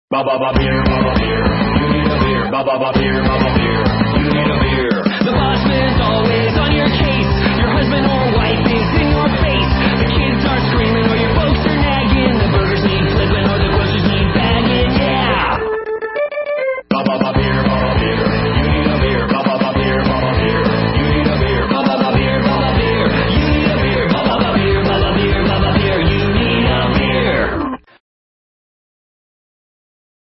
Ba ba ba beer, you need a beer. Ba ba ba beer, you need a beer. The boss man's always on your